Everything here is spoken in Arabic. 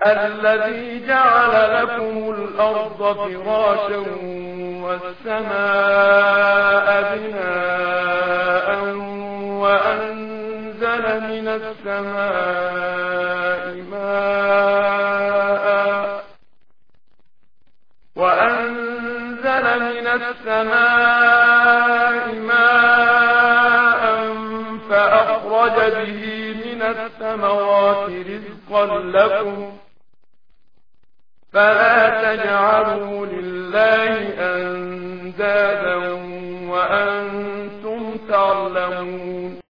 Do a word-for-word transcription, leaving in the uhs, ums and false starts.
الذي جعل لكم الأرض فراشا والسماء بناء وأنزل من السماء ماء وأنزل من السماء ماء فأخرج به من الثمرات رزقا لكم فلا تجعلوا لله أندادا وأنتم تعلمون